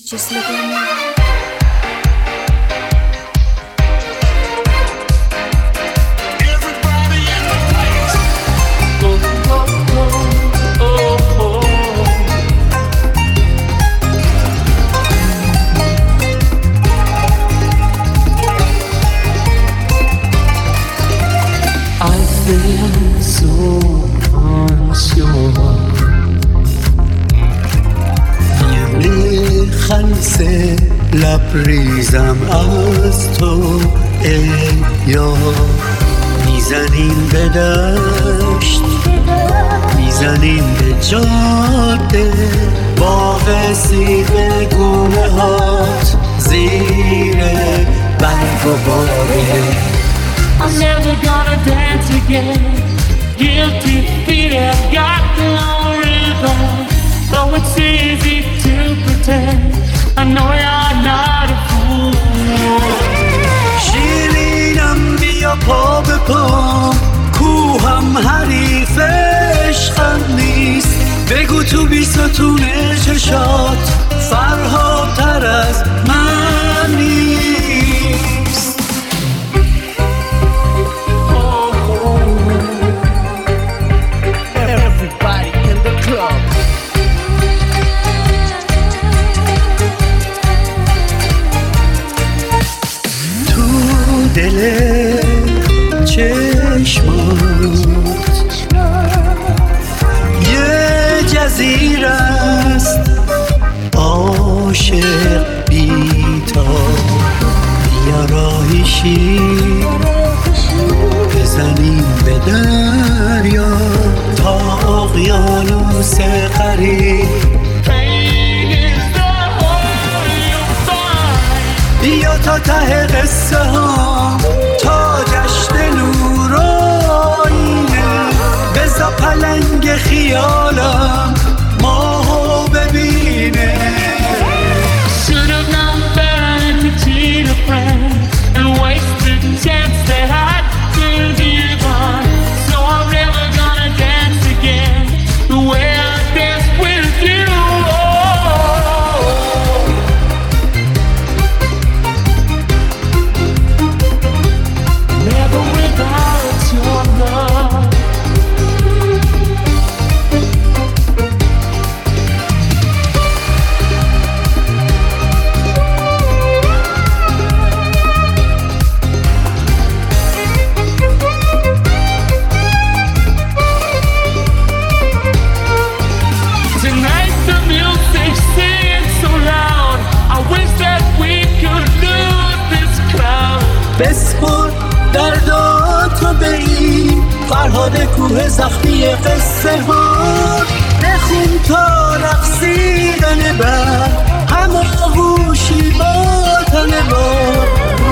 Just look at me. خلصه لبریزم از تو ای یار میزنیم به دشت میزنیم به جاده باغ سیب گونه هات زیر برگ و باده I'm never gonna dance again. Guilty feet have got no rhythm. Though it's easy to pretend, I know you're not a fool. شیرینم بیا پا به پا کوهم حریف عشقم نیست بگو تو بیستون چشات فرهادتر از من نیست. Everybody in the club. دل چشمات یه جزیره است عاشق بی‌تا بیا راهیشی بزنیم به دریا تا اقیانوس قریب بیا تا ته قصه ها تا جشن نور و آینه بزا پلنگ خیالم ماهو ببینه. Should have known better to cheat a friend and waste the chance that I could give on. So I'm never gonna dance again the way I danced with you. Never without your love. Tonight the music's singing so loud. I wish that we could lose this crowd. بسپر درداتو به این فرهاد کوه زخمی قصه ها بخون تا رقصیدن بر هماغوشی با تن بار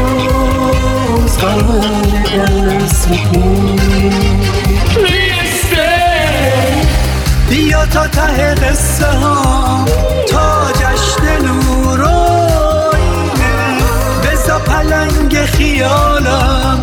روزگار در سکون. Please stay. بیا تا ته قصه ها تا جشن نور و آینه بزا پلنگ خیالم